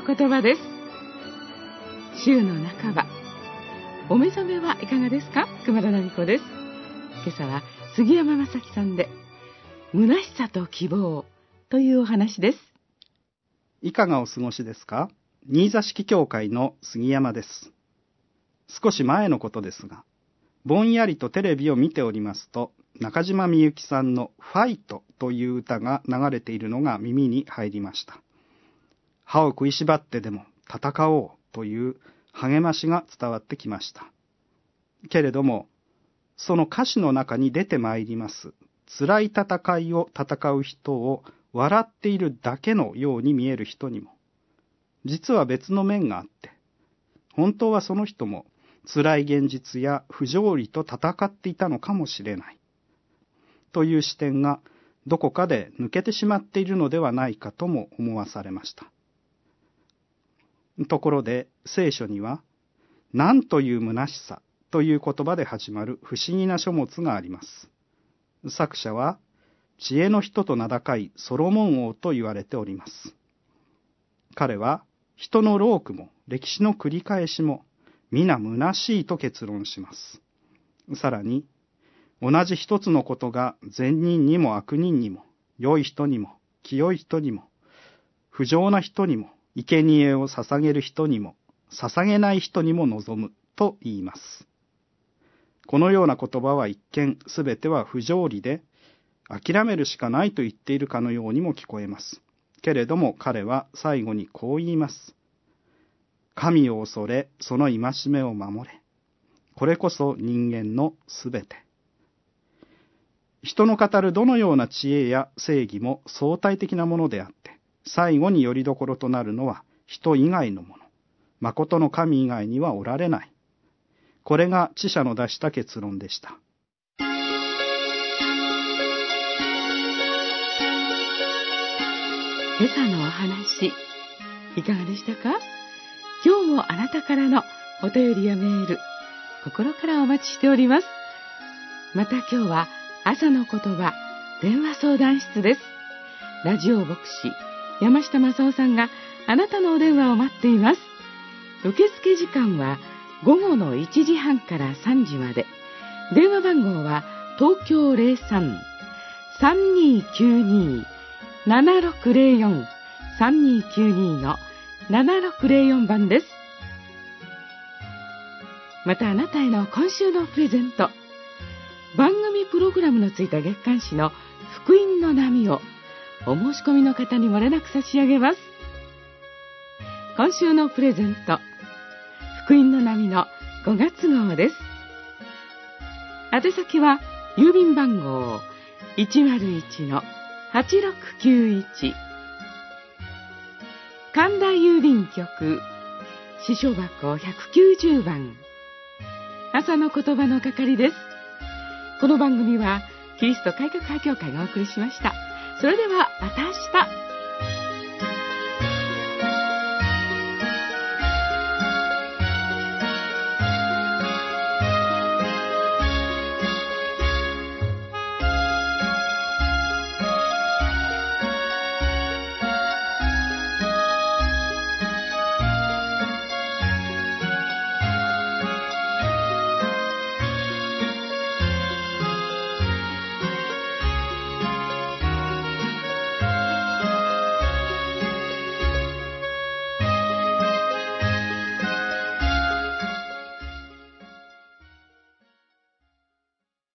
言葉です。週の半ば、お目覚めはいかがですか？熊田奈美子です。今朝は杉山正樹さんで、虚しさと希望というお話です。 いかがお過ごしですか？新座敷教会の杉山です。少し前のことですが、ぼんやりとテレビを見ておりますと、中島みゆきさんのファイトという歌が流れているのが耳に入りました。歯を食いしばってでも戦おうという励ましが伝わってきました。けれども、その歌詞の中に出てまいります辛い戦いを戦う人を笑っているだけのように見える人にも、実は別の面があって、本当はその人も辛い現実や不条理と戦っていたのかもしれないという視点がどこかで抜けてしまっているのではないかとも思わされました。ところで聖書には、なんという虚しさという言葉で始まる不思議な書物があります。作者は知恵の人と名高いソロモン王と言われております。彼は人の労苦も歴史の繰り返しも皆虚しいと結論します。さらに、同じ一つのことが善人にも悪人にも、良い人にも清い人にも、不浄な人にも、生贄を捧げる人にも、捧げない人にも望むと言います。このような言葉は一見すべては不条理で、諦めるしかないと言っているかのようにも聞こえます。けれども彼は最後にこう言います。神を恐れ、その戒めを守れ。これこそ人間のすべて。人の語るどのような知恵や正義も相対的なものであって、最後に拠り所となるのは人以外のもの。誠の神以外にはおられない。これが知者の出した結論でした。 今朝のお話、いかがでしたか？今日もあなたからのお便りやメール、心からお待ちしております。また今日は朝の言葉、電話相談室です。ラジオ牧師、山下正夫さんがあなたのお電話を待っています。受付時間は午後の1時半から3時まで。電話番号は東京 03-3292-7604 3292-7604 番です。またあなたへの今週のプレゼント、番組プログラムのついた月刊誌の福音の波をお申し込みの方にもれなく差し上げます。今週のプレゼント、福音の波の5月号です。宛先は郵便番号 101-8691 神田郵便局支所箱190番、朝の言葉の係です。この番組はキリスト改革派教会がお送りしました。それではまた明日。